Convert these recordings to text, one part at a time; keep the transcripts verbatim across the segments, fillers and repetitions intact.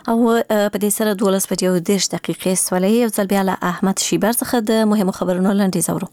او په دې سره دولس بجې او دېرش دقیقې سولې یو ځل بیا له احمد شیبر څخه د مهمو خبرونو لنډیز اورو.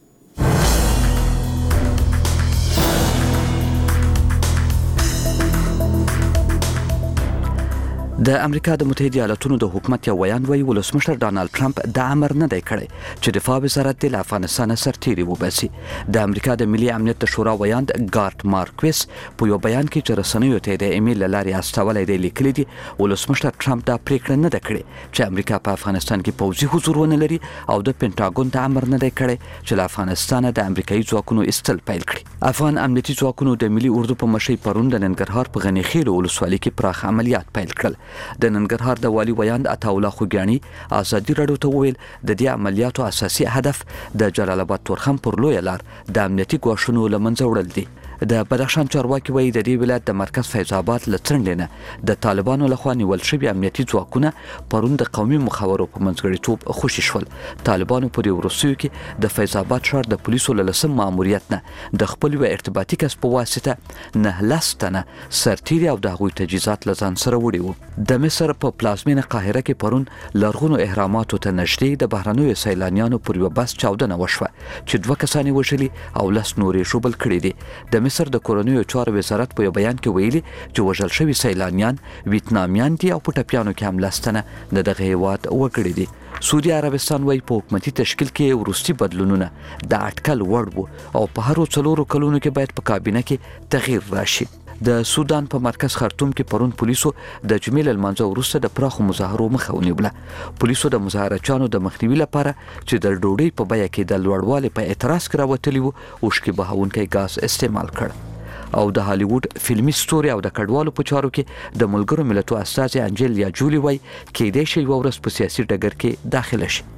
د امریکا د متحده ایالاتونو د حکومت یو ویاند وایي ولسمشر ډانلډ ټرمپ د امر نه دی کړی چې دفاع وزارت د افغانستان سرتیري وباسي. د امریکا د ملي امنیت د شورا ویاند ګارت مارکویس په یو بیان کې چې رسنیو ته د ایمیل لارې استولای دی لیکلي دي ولسمشر ټرمپ دا پریکړه نه ده کړې چې امریکا په افغانستان کې پوځي حضور ونه لري او د پینټاګون د امر نه دی کړی چې له افغانستان د امریکایي ځواکونو ایستل پیل کړي. افغان امنیتي ځواکونو د ملي اردو په مشرۍ پرون د ننګرهار په غني خیل ولسوالۍ کې پراخ عملیات پیل کړل. د ننګرهار د والي ویاند عطاالله خوګیاڼي ازادي راډیو ته وویل د دې عملیاتو اساسي هدف د جلال آباد تورخم پر لویه لار د امنیتي ګواښونو له منځه وړل دي. د بدخشان چارواکي وایي د دې ولایت د مرکز فیض آباد له څنډې نه د طالبانو لخوا نیول شوي امنیتي ځواکونه پرون د قومي مخاورو په منځګړیتوب خوشي شول. طالبانو په دې وروستیو کې د فیض آباد ښار د پولیسو له لسم ماموریت نه د خپل یو ارتباطي کس په واسطه نه لس تنه سرتیري او د هغوی تجهیزات له ځان سره وړي وو. د مصر په پلازمینه قاهره کې پرون لرغونو اهراماتو ته نږدې د بهرنیو سیلانیانو پر یو بس چاودنه وشوه چې دوه کسان یې وژلي او لس نور یې ژوبل کړي دي. د مصر د کورنیو چارو وزارت په یو بیان کې ویلي چې وژل شوي سیلانیان ویتنامیان دي او په ټپیانو کې هم لس تنه د دغه هیواد وګړي دي. سعودي عربستان وايي په حکومتي تشکیل کې وروستي بدلونونه د اټکل وړ وو او په هرو څلورو کلونو کې باید په کابینه کې تغییر راشي. د سودان په مرکز خرطوم کې پرون پولیسو د جمیل المنځه وروسته د پراخو مظاهرو مخه ونیوله. پولیسو د مظاهرچیانو د مخنیوي لپاره چې د ډوډۍ په بیه کې د لوړوالي په اعتراض کې راوتلي وو اوښکې بهونکی ګاز استعمال کړ. او د هالیوډ فلمي ستوري او د کډوالو په چارو کې د ملګرو ملتونو استازي انجلیا جولی وای کېدای شي یو ورځ په سیاسي ډګر کې داخله شي.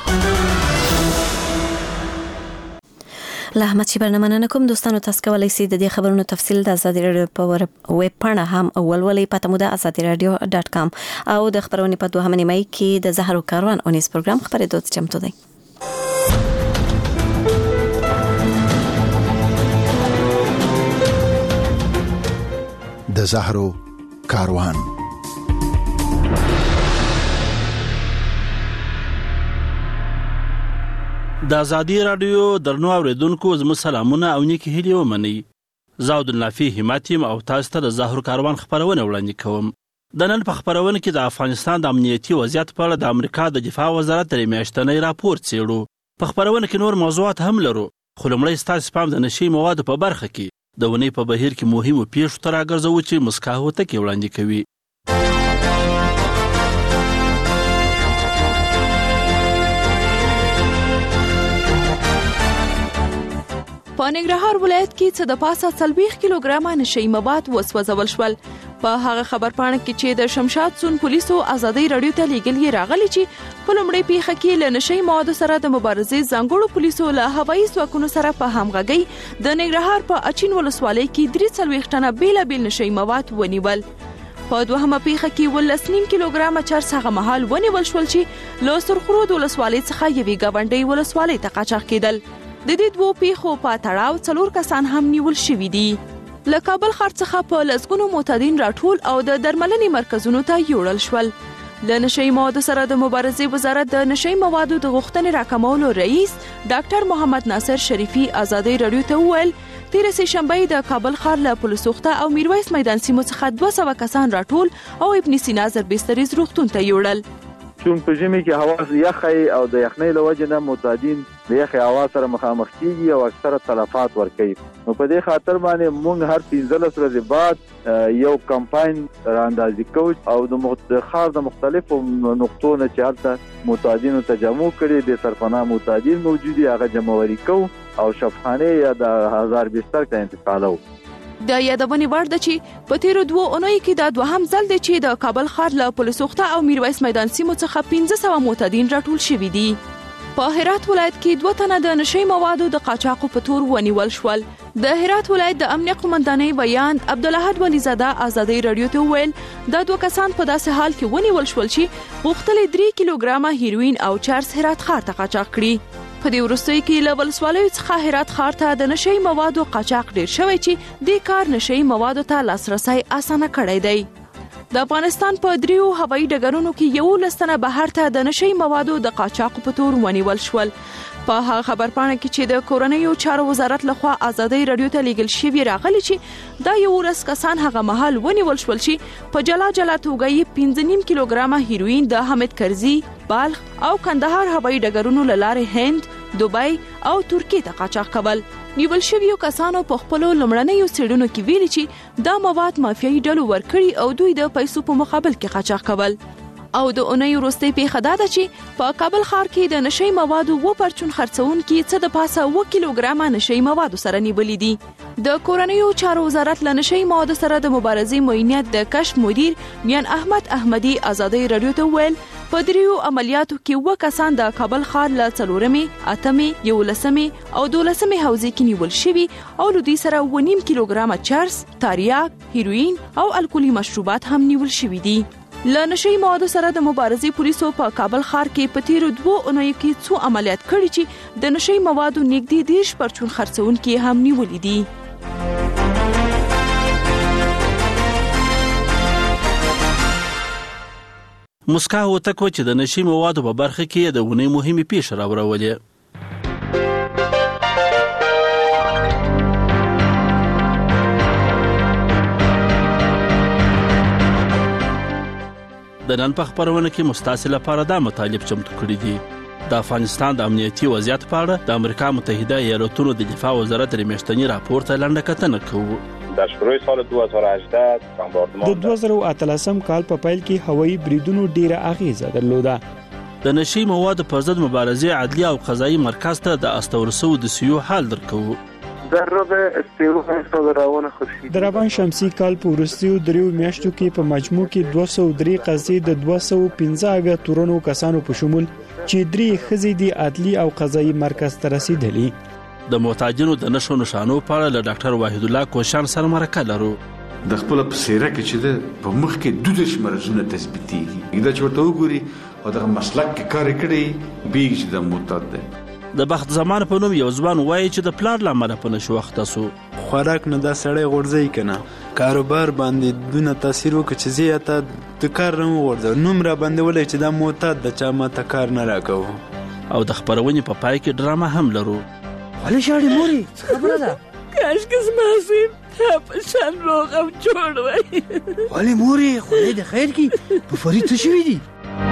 له احمد شیبر نه مننه کوم. دوستانو تاسو کولی شئ د دې خبرونو تفصیل د ازادي راډیو په ویب پاڼه هم ولولئ په تمو د ازادي راډیو ډاټ کام او د خبرونې په دوهمه نیمه کې د زهرو کاروان اونیز پروګرام خبرېدو چمتو دی. د زهرو کاروان. د ازادي راډیو درنو اوریدونکو زموږ سلامونه او نیکی هیلې ومنئ. زه عبدالنافي همت یم او تاسو ته د زهرو کاروان خپرونه وړاندې کوم. د نن په خپرونه کې د افغانستان د امنیتي وضعیت په اړه د امریکا د دفاع وزارت درې میاشتنی راپور څیړو. په خپرونه کې نور موضوعات هم لرو خو لومړی ستاسو پام د نشي موادو په برخه کې د ونې په بهیر کې مهمو پیښو ته راګرځوو چې مسکا هوتکې وړاندې کوي. په ننګرهار ولایت کې څه د پاسه څلوېښت کیلوګرامه نشهیي مواد وسوځول شول. په هغه خبرپاڼه کې چې د شمشاد سون پولیسو ازادي راډیو ته لیږلي راغلي چې په لومړۍ پیښه کې له نشهیي موادو سره د مبارزې ځانګړو پولیسو له هوایي ځواکونو سره په همغږۍ د ننګرهار په اچین ولسوالۍ کې درې څلوېښت ټنه بېلابېل نشهیي مواد ونیول. په دوهمه پیښه کې اوولس نیم کیلوګرامه چرس هغه مهال ونیول شول چې له سرخرود ولسوالۍ څخه یوې ګاونډۍ ولسوالۍ ته قاچاق کېدل. د دې دوو پیښو په تړاو څلور کسان هم نیول شوي دي. له کابل ښار څخه په لسګونو معتادین راټول او د درملنې مرکزونو ته یوړل شول. له نشهیي موادو سره د مبارزې وزارت د نشهیي موادو د غوښتنې راکمولو رئیس ډاکټر محمد ناصر شریفي ازادي راډیو ته وویل تېره سهشنبه د کابل ښار له پلسوخته او میرویس میدان سیمو څخه دوه سوه کسان راټول او ابن سینا زربستریز روغتون ته یوړل. چون په ژمي کې هوا یخی او د یخنۍ له وجې نه معتادین د یخې هوا سره مخامخ کېږي او اکثره تلفات ورکوي. نو په دې خاطر باندې موږ هر پنځلس ورځې بعد یو کمپاین رااندازي کوو او د ښار د مختلفو نقطو نه چې هلته معتادینو ته جمع کړي د سرپناه معتادین موجود دي هغه جمعوري کوو او شفخانې یا د هزار بستر ته انتقالوو. د یادونې وړ ده چې په تیرو دوو اونیو کې دا دوهم ځل دی چې د کابل ښار له پلسوخته او میرویس میدان سیمو څخه پنځه سوه معتادین راټول شوي دي. په هرات ولایت کې دوه تنه د نشهیي موادو د قاچاقو په تور ونیول شول. د هرات ولایت د امنیت قومندانۍ ویاند عبدالاحد ولیزاده ازادي راډیو ته وویل دا دوه کسان په داسې حال کې ونیول شول چې غوښتل درې کیلوګرامه هیروین او چرس هرات ښار ته قاچاق کړي. په دې وروستیو کې له ولسوالیو څخه هرات ښار ته د نشهیي موادو قاچاق ډیر شوی چې دې کار نشهیي موادو ته لاسرسی اسانه کړی دی. د افغانستان په دریو هوایي ډګرونو کې یولس تنه بهر ته د نشي موادو د قاچاق په تور ونیول شول. په هغه خبرپاڼه کې چې د کورنیو چارو وزارت لخوا ازادي رادیو ته لیږل شوی راغلی چې دا یولس کسان هغه مهال ونیول شول چې په جلا جلا توګه یې پنځه نیم کیلوګرامه هیروین د حمید کرزي، بلخ او کندهار هوایي ډګرونو له لارې هند، دوبۍ او ترکیې ته قاچاق کول. نیول شویو کسانو په خپلو لومړنیو څېړنو کې ویلي چې دا مواد مافیایي ډلو ورکړي او دوی د پیسو په مقابل کې قاچاق کول. او د اونۍ وروستۍ پیښه دا ده چې په کابل ښار کې د نشي موادو و پرچون خرڅونکي څه د پاسه اوه کیلوګرامه نشي موادو سره نیولي دي. د کورنیو چارو وزارت له نشي موادو سره د مبارزې معینیت د کشف مدیر میان احمد احمدي ازادي رادیو ته ویل په دریو عملیاتو کې اوه کسان د کابل ښار له څلورمې، اتمې، یولسمې او دولسمې حوزې کې نیول شوي او له دوی سره اوه نیم کیلوګرامه چرس، تریاک، هیروین او الکولي مشروبات هم نیول شوي دي. له نشي موادو سره د مبارزې پولیسو په کابل ښار کې په تیرو دوو اونیو کې څو عملیات کړي چې د نشي موادو نږدې دېرش پرچون خرڅونکي هم نیولي دي. مسکا وتکو چې د نشي موادو په برخه کې د ونې مهمه پیښه راوړولې. د نن په خبرونه کې مستاسل لپاره دا مطالب چمتو کړی دي. د افغانستان د امنیتي وضعیت په اړه د امریکا متحده ایالاتونو د دفاع وزارت میاشتنی راپور ته لنډه کتنه کوو. در شروع سال دو هزار و هجده بمباردمان د دوه زره و اتلسم کال په پیل کې هوایي بریدونو ډیره اغیزه درلوده. د نشي موادو پر ضد مبارزې عدلیه او قضایي مرکز ته د استورسو د سیو حال درکوو. در رابع استیروغ روان خورشید د روان شمسي کال په وروستیو دریو میاشتو کې په مجموع کې دوه سوه درې قضیې د دوه سوه پنځه اویا تورنو کسانو په شمول چې درې ښځې د عدلي او قضایي مرکز ته رسیدلي. د محتاجینو د نشو نشانو په اړه له ډاکټر واحد الله کوشان سره مرکه لرو. د خپل په سیره کې چې د په مخ کې دوه دش مرزونه تثبیتيږي دا چې ورته وګوري او د مسلک کې کار کړي بیګ چې د معتاد ده. د بخت زمان په نوم یو ځوان وایي چې د پلار لامل په نشو وخت سو خوراک نه دا سړی غورځي کنه کاروبار باندې دونه تاثیر وکړي چې زیاته د کار نه ورځي نوم را باندې ولې چې دا معتاد د چا ماته کار نه راکوه. او د خبرونې په پای کې ډرامه هم لرو. ولې شاړې موري خبره ده کاش کس ماسیم په شان روغ او جوړ وای. ولې موري خدای د خیر کی په فرید څه شوی دي.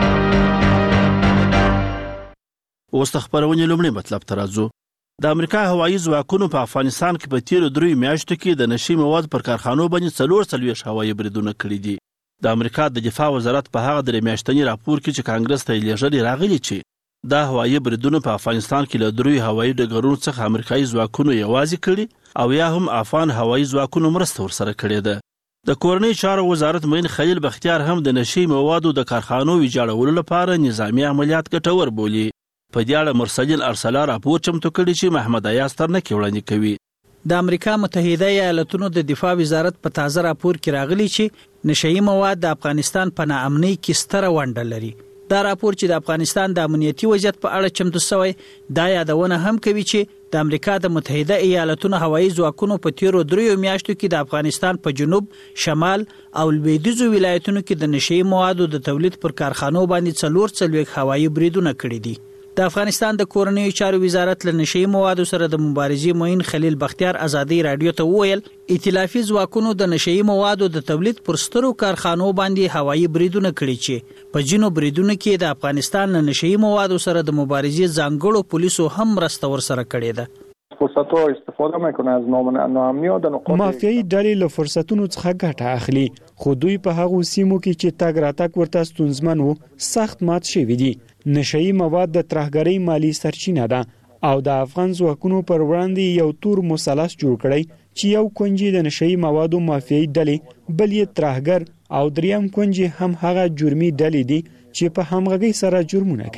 اوس د خبرونې لومړی مطلب ته راځو. د امریکا هوایي ځواکونو په افغانستان کې په تیرو دریو میاشتو کې د نشي مواد پر کارخانو باندې څلور څلوېښت هوایي بریدونه کړي دي. د امریکا د دفاع وزارت په هغه درې میاشتني راپور کې چې کانګرس ته یې لیږلي راغلي چې دا هوایي بریدونه په افغانستان کې له دریو هوایي ډګرونو څخه امریکایي ځواکونو یوازې کړي او یا هم افغان هوایي ځواکونو مرسته ورسره کړې ده. د کورنۍ چارو وزارت معین خلیل بختیار هم د نشي موادو د کارخانو ویجاړولو لپاره نظامي عملیات ګټور بولي. په دې اړه مرسل ارسلا راپور چمتو کړی چې محمد ایاز ترنکي وړاندې کوي. د امریکا متحده ایالاتونو د دفاع وزارت په تازه راپور کې راغلی چې نشئی مواد د افغانستان په ناامنۍ کې ستره ونډه لري. دا راپور چې د افغانستان د امنیتي وضعیت په اړه چمتو شوی دا یادونه هم کوي چې د امریکا د متحده ایالاتونو هوایي ځواکونو په تیرو دریو میاشتو کې د افغانستان په جنوب، شمال او لویدیځو ولایتونو کې د نشئی موادو د تولید پر کارخانو باندې څلور څلوېښت هوایي بریدونه کړي دي. د افغانستان د کورنیو چارو وزارت له نشئی موادو سره د مبارزې معین خلیل بختیار ازادي رادیو ته وویل ائتلافي ځواکونو د نشئی موادو د تولید پر سترو کارخانو باندې هوایي بریدونه کړي چې په جنو بریدونو کې د افغانستان له نشئی موادو سره د مبارزې ځانګړو پولیسو هم مرسته ورسره کړې ده. فرصتو استفاده میکنه از ناامنی د نقاط مافیایي ډلې له فرصتونو څخه ګټه اخلي خو دوی په هغو سیمو کې چې تاګ راتګ ورته ستونزمن وو سخت مات شوي دي. نشئی مواد د ترهګرۍ مالی سرچینه ده او د افغان ځواکونو پر وړاندې یو تور مثلث جوړ کړی چې یو کونجي د نشئی موادو مافیایي ډلې بل یې ترهګر او دریم کونجي هم هغه جرمي ډلې دي چې په همغږۍ سره جرمونه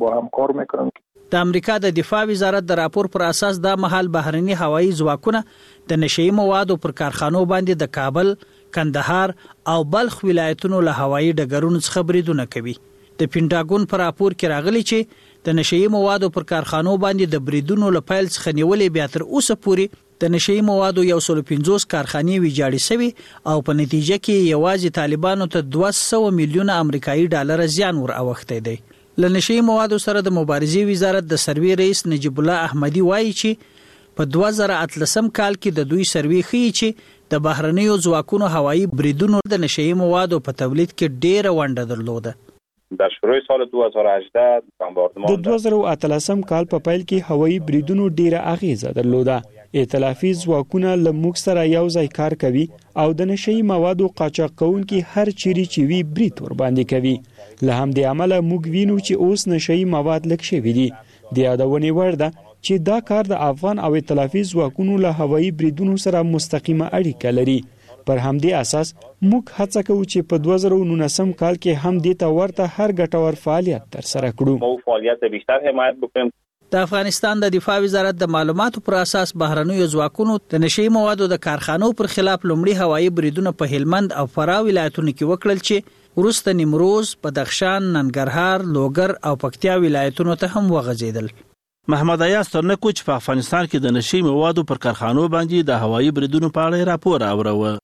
کوي. د امریکا د دفاع وزارت د راپور پر اساس دا مهال بهرني هوایي ځواکونه د نشئی موادو پر کارخانو باندې د کابل، کندهار او بلخ ولایتونو له هوایي ډګرونو څخه بریدونه کوي. د پینټاګون پر راپور کې راغلی چې د نشئی موادو پر کارخانو باندې د بریدونو له پیل څخه نیولې بیا تر اوسه پورې د نشئی موادو یو سل پنځوس کارخانې ویجاړې شوي او په نتیجه کې یوازې طالبانو ته دوه سوه میلیونه امریکایي ډالر زیان ور اوښتی دی. له نشئی موادو سره د مبارزې وزارت د سروې رئیس نجیب الله احمدي وایي چې په دوه زره اتلسم کال کې د دوی سروې ښیي چې د بهرنیو ځواکونو هوایي بریدونو د نشئی موادو په تولید کې ډېره ونډه درلوده. در شروع سال دو هزار و هجده بمباردمان د دوه زره اتلسم کال په پیل کې هوایي بریدونو ډیره اغیزه درلوده. ائتلافي ځواکونه له موږ سره یو ځای کار کوي او د نشئی موادو قاچاق کوونکي هر چیرې چې وی برید ور باندې کوي. له همدې امله موږ وینو چې اوس نشئی مواد لږ شوي دي. د یادونې وړ ده چې دا کار د افغان او ائتلافي ځواکونو له هوایي بریدونو سره مستقیمه اړیکه لري. پر همدې اساس موږ هڅه کوو چې په دوه زره نولسم کال کې هم دې ته ورته هر ګټور فعالیت ترسره کړو. مو فعالیت بیشتر حمایت وکړو. د افغانستان د دفاع وزارت د معلوماتو پر اساس بهرنیو ځواکونو د نشئی موادو د کارخانو پر خلاف لومړي هوایي بریدونه په هلمند او فراه ولایتونو کې وکړل چې وروسته نیمروز، بدخشان، ننګرهار، لوګر او پکتیا ولایتونو ته هم وغځیدل. محمد ایاز ترنکو چې په افغانستان کې د نشئی موادو پر کارخانو باندې د هوایي بریدونو په اړه راپور اوروه.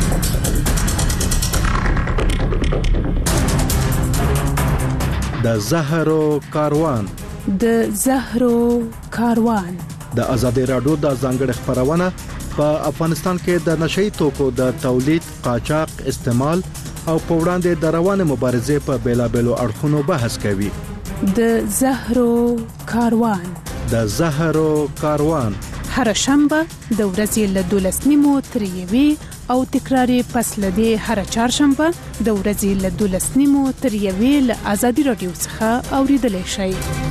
د زهرو کاروان د زهرو کاروان د ازادي راډیو د ځانګړي خبرونه په افغانستان کې د نشئی توکو د تولید، قاچاق، استعمال او په وړاندې د روانه مبارزې په بیلابېلو اړخونو بحث کوي. د زهرو کاروان د زهرو کاروان هر شنبه د ورځې له دولس نیمو تر یوې او تکراری پس لدې هر چهارشنبه د ورځې له دولس نیمو تر یوې له ازادي راډیو څخه اوریدلای شئ.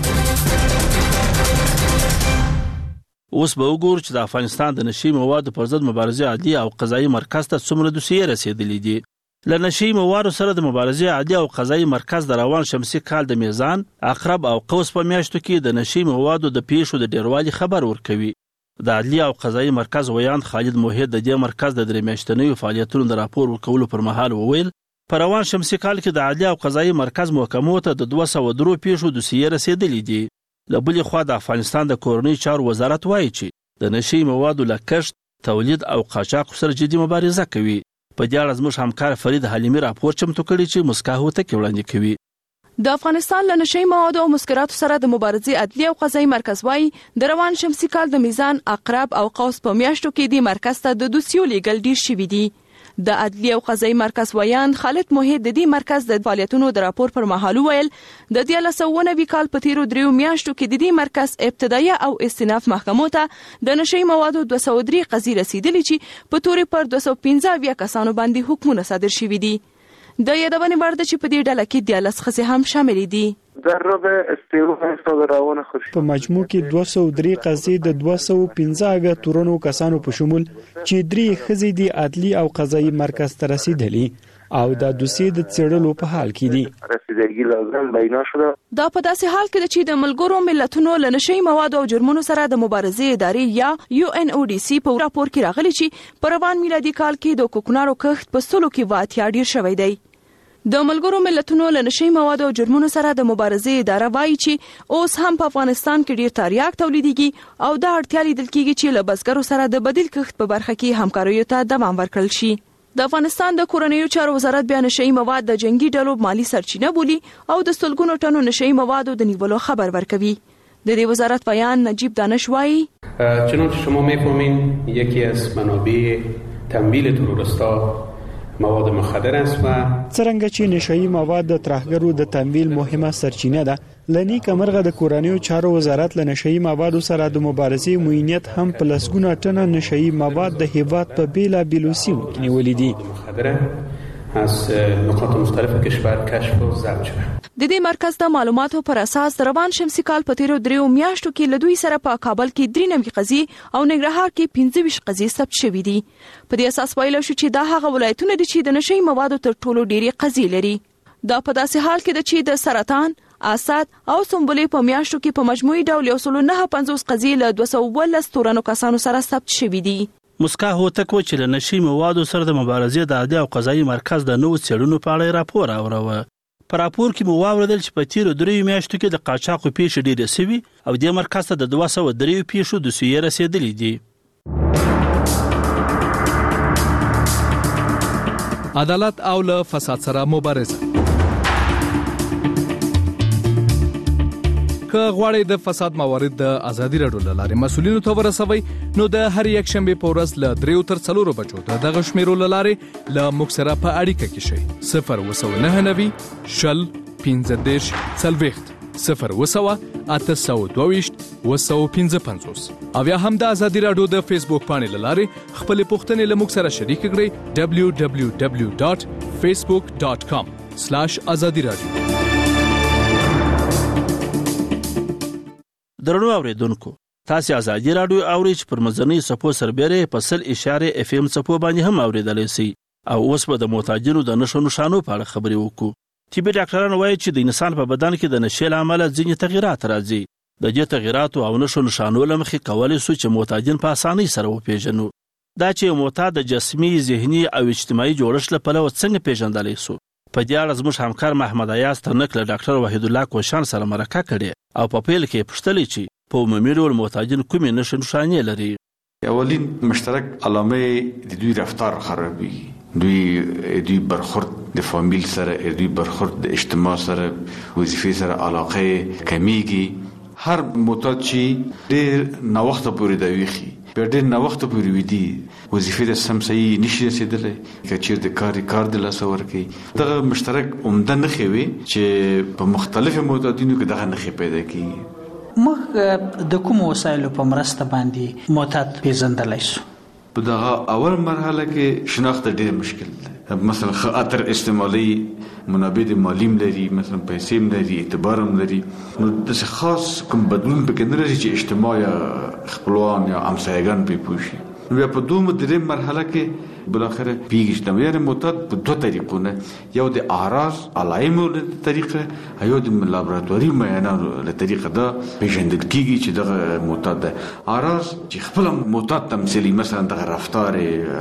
اوس به وګورو چې د افغانستان د نشئی موادو پر ضد مبارزې عادي او قضایي مرکز ته څومره دوسیې رسیدلې دي. له نشئی موادو سره د مبارزې عادي او قضایي مرکز د روان شمسي کال د میزان، عقرب او قوس په میاشتو کې د نشئی موادو د پیښو د ډیروالي خبر ورکوي. د عدلي او قضایي مرکز ویاند خالد موحد د دې مرکز د درې میاشتنیو فعالیتونو د راپور ورکولو پر مهال وویل په روان شمسي کال کې د عدلي او قضایي مرکز محکمو ته د دوه سوه درې پیښو دوسیې رسیدلې دي. له بلې خوا د افغانستان د کورنۍ چارو وزارت وایي چې د نشئی موادو له کښت، تولید او قاچاق سره جدي مبارزه کوي. په دې اړه زموږ همکار فرید حلیمي راپور چمتو کړی چې مسکا هوتک وړاندې کوي. د افغانستان له نشئی موادو او مسکراتو سره د مبارزې عدلي او قضایي مرکز وایي د روان شمسي کال د میزان، عقرب او قوس په میاشتو کې د مرکز ته د دوسیو لیږل ډیر شوي دي. د عدلي او قضایي مرکز ویاند خالد موحد د دې مرکز د فعالیتونو د راپور پر مهال ویل د دیارلس سوه نوي کال په تیرو دریو میاشتو کې د دې مرکز ابتدایي او استئناف محکمو ته د نشئی موادو دوه سوه درې قضیې رسیدلې چې په تورې پر دوه سوه پنځه اویا کسانو باندې حکمونه صادر شوي دي. د یادونې وړ ده چې په دې ډله کې دیارلس ښځې هم شاملې دي. په مجموع کې دوه سوه درې قضیې د دوه سوه پنځه اویا تورنو کسانو په شمول چې درې ښځې د عدلي او قضایي مرکز ته رسیدلې او د دوسیې د څېړلو په حال کې دي. دا په داسې حال کې ده چې د ملګرو ملتونو له نشئی موادو او جرمونو سره د مبارزې ادارې یا یو ان او ډي سي په راپور کې راغلي چې په روان میلادي کال کې د کوکنارو کښت په سلو کې په اتیا ډیر شوی دی. د ملګرو ملتونو له نشئی موادو او جرمونو سره د مبارزې اداره وایي چې اوس هم په افغانستان کې ډیر تریاک تولیدېږي او دا اړتیا لیدل کېږي چې له بزګرو سره د بدیل کښت په برخه کې همکاریو ته دوام ورکړل شي. د افغانستان د کورنیو چارو وزارت بیا نشئی مواد د جنگي ډلو مالی سرچینه بولي او د سلګونو ټنو نشئی موادو د نیولو خبر ورکوي. د دې وزارت بیان نجیب دانش وایي چنانچه شما می‌فهمین یکی از منابع تمویل تروریستا مواد مخدر است و څرنګه چې نشئی مواد د ترهګرو د تمویل مهمه سرچینه ده، لنی کمرغه د کورنیو چارو وزارت له نشئی موادو سره د مبارزې موینیت هم په لسګونه ټنه نشئی مواد د هیواد په بیلا بیلو سیمو کې نیولې دي. از نقاط مختلف کشور کشف و ضبط شده. د دې مرکز د معلوماتو پر اساس روان شمسي کال په تیرو دریو میاشتو کې له دوی سره په کابل کې درې نوي قضیې او ننګرهار کې پنځه ویشت قضیې ثبت شوې دي. په دې اساس ویل شو چې دا هغه ولایتونه دي چې د نشئی موادو تر ټولو ډېرې قضیې لري. دا په داسې حال کې ده چې د سرطان، اسد او سنبلې په میاشتو کې په مجموعي ډول یو سل نه پنځوس قضیې له دوه سوه اوولس تورنو کسانو سره ثبت شوې دي. مسکا هوتک چې له نشئی موادو سره د مبارزې د عدلي او قضایي مرکز د نوو څېړنو په اړه راپور اوروه. په راپور کې مو واوریدل چې په تیرو دریو میاشتو کې د قاچاقو پیښې ډېرې سوي او دې مرکز ته د دوه سوه درې پیښو دوسیې رسیدلې دي. عدالت او له فساد سره مبارزه. که غواړئ د فساد موارد د ازادي راډیو له لارې مسؤلینو ته ورسوئ نو د هر یک شنبه په ورځ له دریو تر څلورو بجو ته دغه شمیرو له لارې له موږ سره په اړیکه کې شئ. صفر اووه سوه نهه نوي شل پنځه دېرش څلوېښت صفر اووه سوه اته سوه دوه ویشت اووه سوه پنځه پنځوس او یا هم د ازادي راډیو د فیسبوک پاڼې له لارې خپلې پوښتنې له موږ سره شریک کړئ دبلیو دبلیو دبلیو ډاټ فیسبوک ډاټ کام سلاش ازادي راډیو. درنو اوریدونکو، تاسو ازادي راډیو اورئ چې پر مزنی صفو سربېره په سل اشاره اف ام صفو باندې هم اوریدلای شئ. او اوس په د معتادینو د نشو نشانو په اړه خبرې وکړو. طبي ډاکټران وایي چې د انسان په بدن کې د نشې له امله ځینې تغیرات راځي. د دې تغیراتو او نشو نشانو له مخې کولی شو چې معتادین په اسانۍ سره وپیژنو. دا چې معتاد د جسمي، ذهني او اجتماعي جوړښت له پلوه څنګه پیژندلی شو. په دې اړه زموږ همکار محمد ایاز ترنک له ډاکټر وحید الله کوشان سره مرکه کړې او په پیل کې پوښتلې چې په عمومي ډول معتادین کومې نښې نښانې لري. اولین مشترک علامه د دوی رفتار خرابي، دوی دوی برخورد د فامیل سره، دوی برخورد د اجتماع سره، وظیفې سره علاقه کمیږي. هر معتاد چې ډېر ناوخته پورې دا ویخي، په ډېر ناوخته پورې ویدي، وظیفې د سم صحیح نشي رسېدلی، که چېرته کار کار د لاسه ورکوي. دغه مشترک عمده نښې وي چې په مختلفو معتادینو کې دغه نښې پیدا کېږي. موږ د کومو وسایلو په مرسته باندې معتاد پیژندلی شو؟ په دغه اول مرحله کې شناخت ډېر مشکل دی. مثلا ښه عطر استعمالي، منابع د مالیم لري، مثلا پیسې هم لري، اعتبار هم لري، نو داسې خاص کوم بدلون پکې نه راځي چې اجتماع یا خپلوان یا همسایګان پرې پوه شي. نو بیا په دومره درېیم مرحله کې بالاخره پیږي چې د یعنې معتاد په دوه طریقو نه، یو د اعراض علایمو له طریقه یو د لابراتواري معایناتو له طریقه دا پیژندل کېږي چې دغه معتاد ده. اعراض چې خپله معتاد تمثیلي، مثلا دغه رفتار،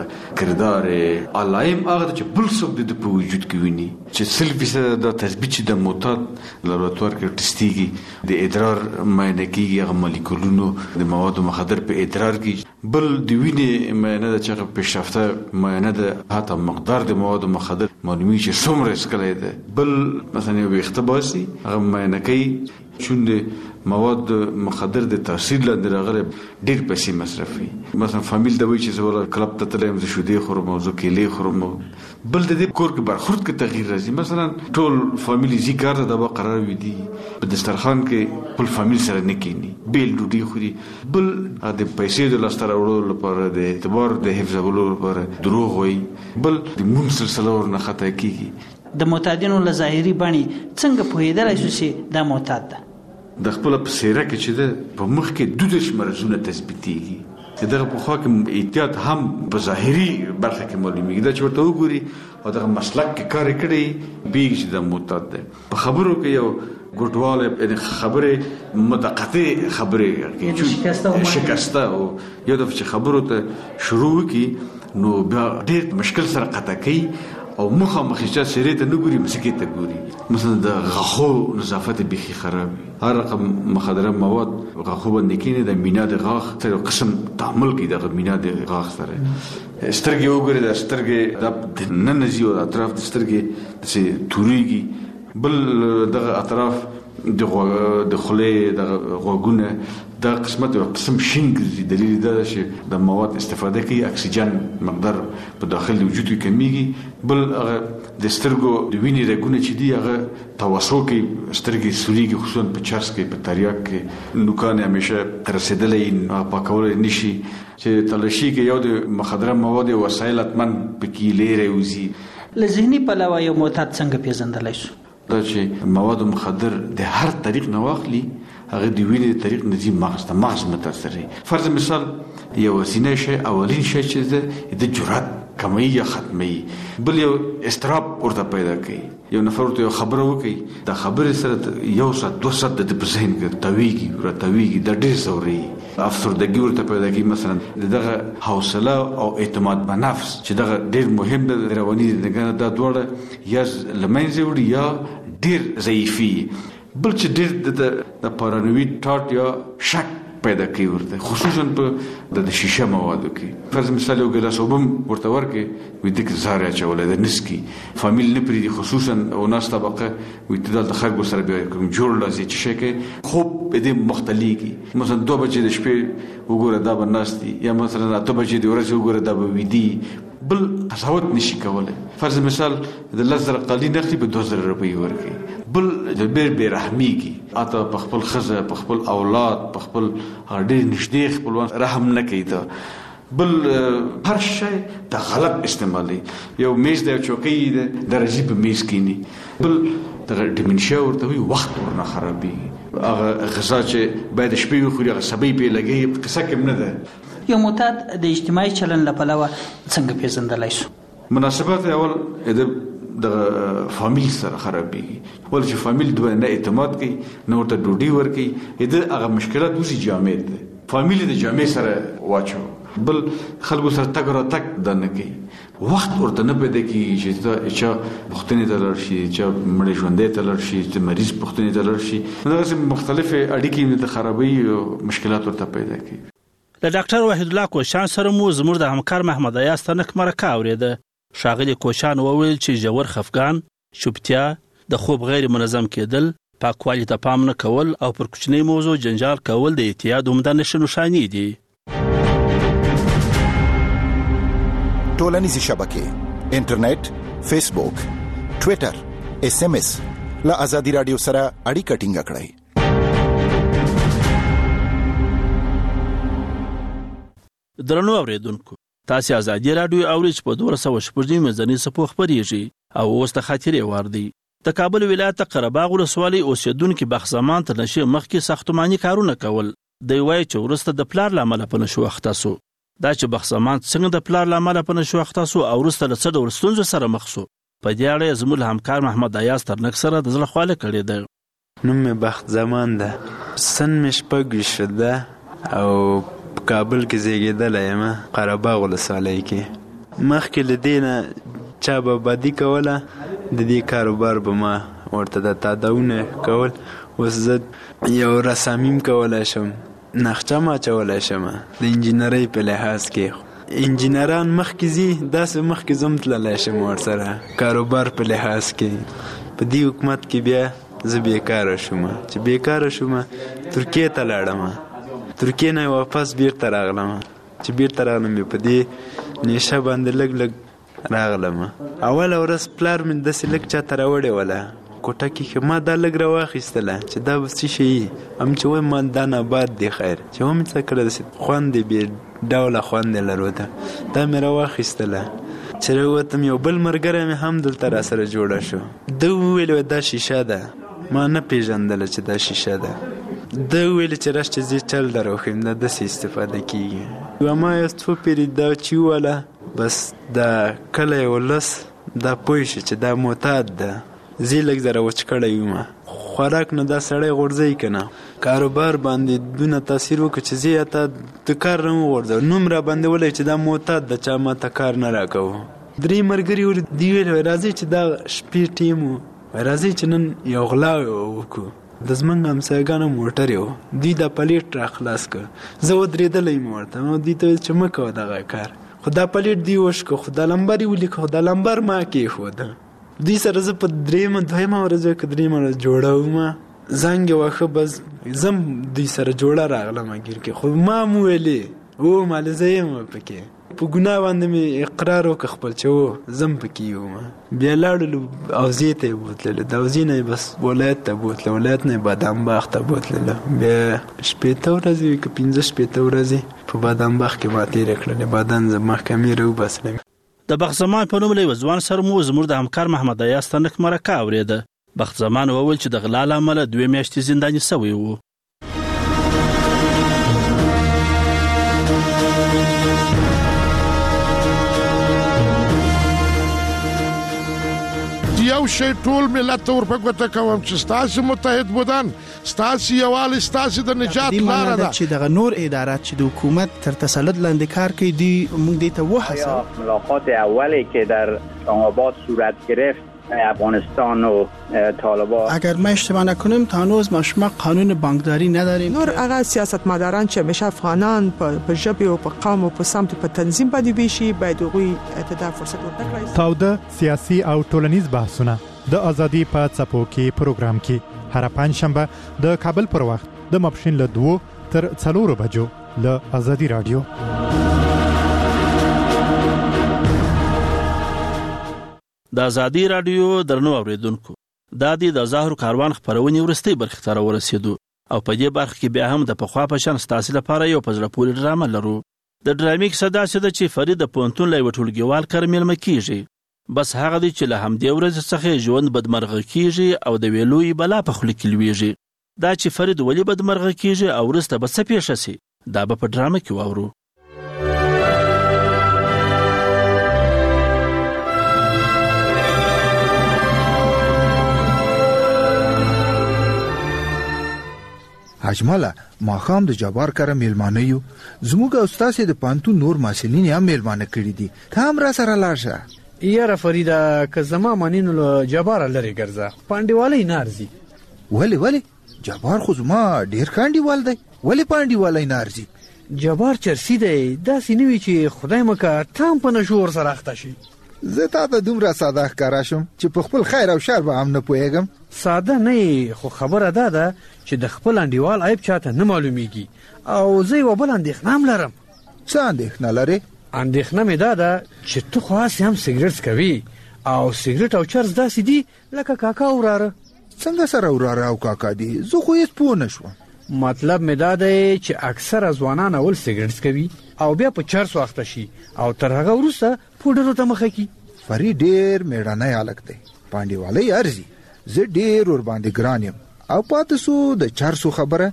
کردار، علایم هغه چې بل څوک د په وجود کې ویني، چې سل فیصده دا تثبیت چې د معتاد لابراتوار کې ټسټېږي، د ادرار معاینه کېږي، هغه مالیکولونو د موادو مخدر په ادرار کې. بل د وینې معاینه ده چې هغه پیشرفته معاینه ده، حتی مقدار د موادو مخدر معلومیږي چې څومره څکلی ده. بل مثلا یو ویښته باسي، هغه معاینه کوي چون د مواد مخدر د تاثیر لاندې راغلی ډېر پیسې مصرفوي. مثلا فامیل ته وایي چې زه ولا کلب ته تللی یم، زه شیدې خورم او زه کیلې خورم. بل د دې کور کې برخورد کې تغییر راځي. مثلا ټول فامیل ځي کار ته، دا به قرار وي په دسترخوان کې خپل فامیل سره نه کښېني، بېل ډوډۍ خوري. بل د پیسې د لاسته راوړلو لپاره، د اعتبار د حفظولو لپاره دروغ وایي. بل د مونځ سلسله ورنه خطا کېږي. د معتادینو له ظاهري بڼې څنګه پوهېدلی شو چې دا معتاد ده؟ د خپله په څېره کې چې ده په مخ کې دوه دېرش مرضونه تثبیتېږي. دغه پخوا کې احتیاط هم په ظاهري برخه کې معلومیږي. دا چې ورته وګوري او دغه مسلک کې کار یې کړی، پوهېږي چې دا معتاد دی. په خبرو کې یو ګوټوالی، یعنې خبرې متقطع خبرې شکسته، او یو دفعه چې خبرو ته شروع وکړي نو بیا ډېر مشکل سره قطع کوي او مخامخ چا څېرې ته نه ګوري، مسکې ته ګوري. مثلا د غاښو نظافت یې بیخي خراب وي. هر رقم مخدره مواد غاښو باندې کښېني، د مینا د غاښ سره یو قسم تعامل کوي دغه مینا د غاښ سره. سترګې وګورې، د سترګې دا دننه ځي او اطراف د سترګې داسې تورېږي. بل دغه اطراف د خولې، دغه غوږونه، دا قسمت یو قسم شین ګرځي. دلیل دا ده چې د مواد استفاده کوي، اکسیجن مقدار په داخل د وجود کې کمیږي. بل هغه د سترګو د وینې رګونه چې دي هغه توسع کوي، سترګې سوریږي، خصوصا په چرس کې، په تریاک کې. نوکان همیشه رسېدلی پاکولی نشي. چې تلاشي کې یو د مخدره مواد وسایل حتما پکې لیرې وځي. له ذهني پلوه یو معتاد څنګه پیژندلی شو؟ دا چې مواد مخدر د هر طریق نه واخلي، هغه د وینې د طریق نه ځي مغز ته، مغز متاثر. فرض مثال یو ورځنی شی، اولین شی چې ده د جرأت کموي یا ختموي. بل یو اضطراب ورته پیدا کوي. یو نفر ورته یو خبره وکړي، دا خبرې سره یو ساعت دوه ساعت د په ذهن کې تاویږي راتاویږي، دا ډېر ځوروي. افسردګي ورته پیدا کوي. مثلا دغه حوصله او اعتماد په نفس چې دغه ډېر مهم ده، رواني دغه دا دواړه یا له منځه وړي یا ډېر ضعیفي. بل چې ډېر د پارانوید ټاټ یا شک پیدا کوي ورته خصوصا په د شیشه موادو کې فرض مثال یو ګلاس وبم ورته ورکې وي د زهر اچولې د نسکی فامیل نه پریدي خصوصا او ناس طبقه وي د خلکو سره بیا کوم جوړ لازم چې شکه خوب به د مختلفي مثلا دوه بجې د شپې وګوره دا بناستي یا مثلا اته بجې د ورځې وګوره دا به ویدي بل قساوت نشي کولای فرض مثال د لزر قالی نخلي په دوه زره روپۍ ورکې بل د بیر بیر رحمیږي اته په خپل خزه په خپل اولاد په خپل ډېر نږدې خپلوان رحم نه کوي دا بل هر شی د غلط استعمالي یو میز د چوکۍ د درجه په میز کېنی بل د ډیمنشیا ورته وي وخت ورنه خرابي هغه غذا چې باید شپې وخوري هغه سبي په لګي قصه کې نه ده یو معتاد د اجتماعي چلن لپاره څنګه پیژندلای شو مناسبات اول د فامیل سره خرابېږي ول چې فامیل دوی نه اعتماد کوي نو ورته ډوډۍ ورکوي د هغه مشکلات اوسې جامد دي فامیل د جامې سره واچو بل خلکو سره تګ را تک د نه کوي وخت ورته نه پیدا کیږي چې دا چې پښتنې ته لړ شي چې مړ ژوندې ته لړ شي چې مریض پښتنې ته لړ شي دا مختلف اړیکې د خرابۍ مشکلات ورته پیدا کوي د ډاکټر وحید الله کوشان سره مو زموږ د همکار محمد ایاز تنک مرکه اوریده شاغلی کوشان وویل چې جوړ خفقان شوبتیا د خوب غیر منظم کېدل پاکوالي ته پام نه کول او پر کوچنی موضوع جنجال کول د اعتیاد عمده نشانې دي ټولنیزې شبکې انټرنیټ فیسبوک ټویټر اس ام اس له ازادي رادیو سره اړیکه ټینګه کړئ درنو اوریدونکو تاسو ازادي رادیو اورئ په دوه سوه شپږ مزنی سپو خبرېږي او اوس ته خاطرې واردی د کابل ولایت قره باغ ولسوالۍ اوسیدونکو بخزمان ته نشي مخکې ساختماني کارونه کول د وای چې ورسته د پلار لامل په نشو اختصو دا چې بخزمان څنګه د پلار لامل په نشو اختصو او ورسته له څه د ورستونزو سره مخ شو په دې اړه زموږ همکار محمد ایاز ترنک سره د زړه خواله کړی دی نوم مې بخزمان ده سن مې شپږ شده او کابل کې زیږیدلی یم قره باغ ولسوالۍ کې مخکې له دې نه چا به بدي کوله د دې کاروبار به ما ورته د تاداونه کول اوس زه یو رسامیم کولی شم نقشه ما اچولی شم د انجینرۍ په لحاظ کې انجینران مخکې ځي داسې مخکې زه هم تللی شم ورسره کاروبار په لحاظ کې په دې حکومت کې بیا زه بیکاره شوم چې بیکاره شوم ترکیې ته لاړم ترکیې نه واپس بیرته راغلم چې بیرته راغلم په دې نیشه باندې لږ لږ راغلم اوله ورځ پلار مې داسې لږ چاته راوړې وله کوټه کې ما دا لږ راواخیستله چې دا به څه شي هم چې وایم ما دا نبات دی خیر چې ومې څه کړه داسې خوند دی بې ډوله خوند یې لرو ده دا مې راواخیستله چې راووتم یو بل ملګری مې هم دلته راسره جوړه شو ده وویل دا شیشه ده ما نه پېژندله چې دا شیشه ده ده ویل چې راشه چې زه چل در وښیم دا داسې استفاده کېږي یوه ما یو څو پېرې دا چې ووله بس دا کلی ولس دا پوه شي چې دا معتاد ده زه لږ ذره وچ کړی یم خوراک نه دا سړی غورځوي که نه کاروبار باندې دونه تاثیر وکړو چې زه یاته د کار نه وغورځوم نوم را باندې ولی چې دا معتاد ده چا ما ته کار نه راکوو درې ملګري ور دي ویل راځئ چې دا شپې ټیم و راځئ چې نن یو غلا وکړو د زمونږ همسایګانو موټر یو دوی دا پلیټ را خلاص کړ زه ودرېدلی یم ورته نو دوی ته ویل چې مه کوه دغه کار خو دا پلیټ دوی وشکه خو دا لمبر یې ولیکه خو دا لمبر ما کېښوده دوی سره زه په دریمه دویمه ورځ که دریمه ورځ جوړوم زنګ یې واښه بس زه دوی سره جوړه راغلم ګیر کې خو ما م ویلې و مالې زه یم پکې په ګناه باندې مې اقرار وکړ خپل چې و زه م پکې یم بیا لاړلو اوزې ته یې بوتللو د اوزې نه یې بس ولایت ته بوتله ولایت نه یې بادام باغ ته بوتللو بیا شپېته ورځې که پنځه شپېته ورځې په بادام باغ کې ما تېرې کړلې بادام زه محکمې راوباسلم د بخزمان په نوم له یوه ځوان سره مو زموږ د همکار محمد ایاز تنک مرکه اورېده بخزمان وویل چې د غلا له امله دوې میاشتې زنداني سوی و یو شی ټول ملت ته ورپګوته کوم چې ستاسو متحد بودن ستاسو یووالی ستاسو د نجات لاره ده چې دغه نور ادارات چې د حکومت تر تسلط لاندې کار کوي دی موږ دې ته وحسه ملاقات اولی که در اسلام آباد صورت گرفت افغانستان و طالبان. اگر ما اشتباه نکنیم تا هنوز ما شما قانون بانکداری نداریم. نور هغه سیاستمداران چې همیشه افغانان په ژبه او په قوم او په سمت په تنظیم باندې بيشي باید هغوی ته فرصت ورکړي. تاوده سیاسي او ټولنیز بحثونه د ازادي په څپو کې پروګرام کې هر پنځ شنبه د کابل پر وخت د ماپښین له دوه تر څلورو بجو له ازادي رادیو. د ازادي رادیو درنو اوریدونکو دا د ظاهر کاروان خبرونه ورستي برخه تر ورسېدو او په دې برخه کې بیا هم د پخوا په شان ستاسو لپاره یو پزړه پورې ډرامه لرو. د ډرامې صدا سده چې فرید د پونتون لای وټولګیوال کرمیل مکیږي بس هغه دی چې له همدې ورځ څخه ژوند بدمرغه کیږي او د ویلوی بلا په خله کې لويږي. دا چې فرید ولی بدمرغه کیږي او ورسته به څه پیښ شي دا به په ډرامه کې واورو. اجماله ما خام د جبار کره میلمانه یو زموږ استاد د پانتو نور ماسلین یا میلمانه کړی دي ته هم را سره لاړه. یاره فریدا که زما مانینو له جبار لري ګرځه پاندیوالی نارزي. ولی ولی جبار خو زما ډیر کاندیوال دی ولی پاندیوالی نارزي. جبار چرسی دی دا سینوي چې خدای مکه تام په نشور سره اخته شي. زه تا ته دومره ساده ښکارا شم چې په خپل خیر او شر به هم نه پوهېږم. ساده نه خو خبره ده ده چې د خپل انډیوال عیب چاته نه معلومیږي او زه یو بل اندېښنه هم لرم. څه اندېښنه لرې؟ اندېښنه مې دا ده چې ته خو هسې هم سګرټ کوي او سګرټ او چرس داسې دي لکه کاکا او وراره. څنګه سره وراره او کاکا دي؟ زه خو هېڅ پوه نه شوم. مطلب مې دا دی چې اکثره ځوانان اول سګرټ کوي او بیا په چرس واخته شي او تر هغه وروسته پوډرو ته مخه کی. فرید ډېر میړنی هلک دی پاندیوالی ارزي. زه ډېر ور باندې ګران یم او پاتې سو د چرسو خبره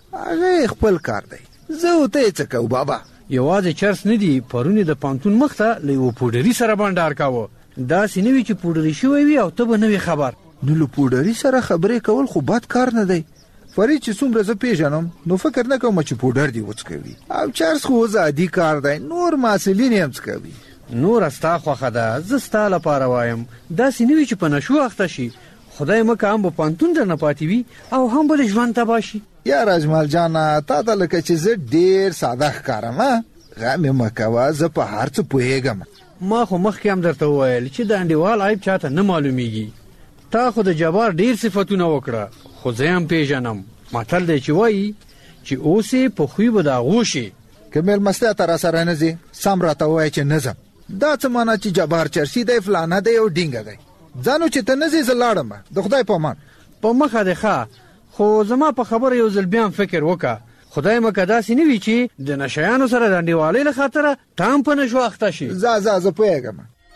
هغه خپل کار دی. زه ورته څه کوم بابا؟ یوازې چرس نه دی پرونی د پانتون مخته له یو پوډري سره بانډار کاوه. داسې نه وي چې پوډري شوی وي او ته به نه وي خبر. نو له پوډري سره خبرې کول خو بد کار نه دی. فرید چې څومره زه پیژنم نو فکر نه کوم چې پوډر دی وڅکوي او چرس خو عادي کار دی. نور ماسلین هم څکوي. نور استا خوخه ده زه ستا لپاره وایم داسې نه وي چې په نشو اخته شي. خدای مکه هم په پانتون درنه پاتې وي او هم بل ژوند تباه شي. یا اجمل جانا تا ته لکه چې زه ډېر ساده ښکارم. غم مې مه کوه زه په هر څه پوهېږم. ما خو مخکې هم درته وویل چې د انډیوال عیب چاته نه معلومیږي. تا خو د جبار ډېر صفتونه وکړه خو زه هم پیژنم. متل دی چې وایي چې اوس یې په خوی به د هغو شي. که مېلمستیا ته راسره نه ځې سم راته ووایه چې نه ځم. دا څه معنا چې جبار چرسي دی فلانه دی او ډینګه دی. ځانو چې ته نه ځې زه لاړم د خدای په امان. په مخه دی ښه خو زما په خبره یو ځل بیا هم فکر وکړه. خدای مکه داسې نه وي چې د نشیانو سره د انډیوالۍ له خاطره ته هم په نشو اخته شي. ځه ځه زه پوهېږم.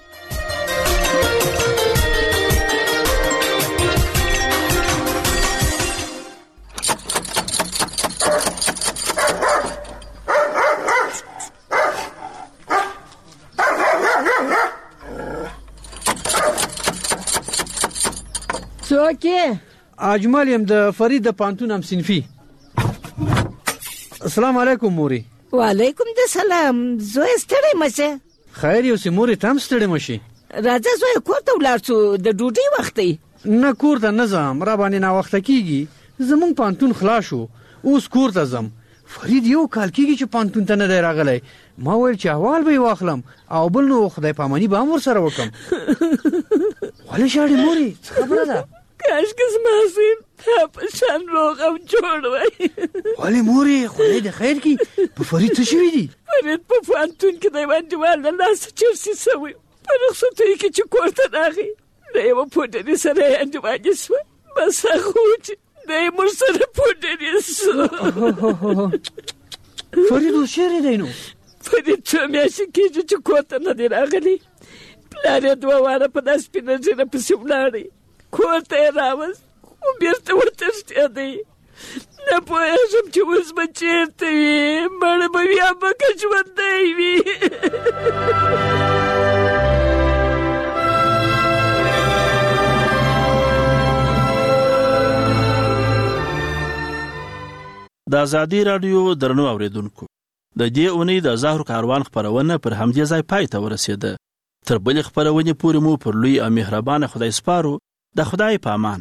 څوک یې؟ اجمل یم د فرید د پانتون هم صنفي. السلام علیکم موري. وعلیکم د سلام. زوی ستړی مشه؟ خیر یو سي موري تم ستړی مشي. راځه زوی کور ته ولاړ شو د ډوډۍ وخت دی. نه کور ته نه ځم را باندې نه وخت کیږي. زمون پانتون خلاص شو اوس کور ته ځم. فرید یو کال کیږي چې پانتون ته نه دی راغلی. ما ویل چې احوال به واخلم او بل نو خدای پامانی به هم ورسره وکم. ولې شاړې موري څه خبره ده؟ کاشکې زما سیم تا په شان روغ او جوړ وای. ولې موري خدای دې خیر کړي په فرید څه شوي دي؟ فرید په پوهنتون کې د یوه انډیوال له لاسه چرسي سوی. په رخصتیو کې چې کور ته راغی د یوه پوډري سره یې انډیوالي سوه. بس هغه و چې دی یې موږ سره پوډري سو. فرید اوس چیرې دی نو؟ فرید څو میاشتې کېږي چې کور ته نه دی راغلی. پلار یې دوه واره په دا سپینه ږیره پسې ولاړی. کور ته یې راوست خو بېرته وتښتېدی. نه پوهېږم چې اوس به چېرته وي. مړه به وي یا به که ژوندی وي. د ازادي رادیو درنو اوریدونکو د دې اونۍ د ظاهر کاروان خبرونه پر همدې ځای پای ته ورسېده. تر بلې خپرونې پورې مو پر لوی او مهربانه خدای سپارو. د خدای په امان.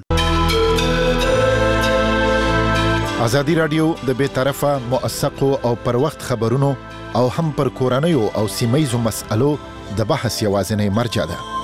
ازادي رادیو د بې طرفه موثقو او پر وخت خبرونو او هم پر کورنیو او سیمایي مسایلو د بحث یوازینی مرجع ده.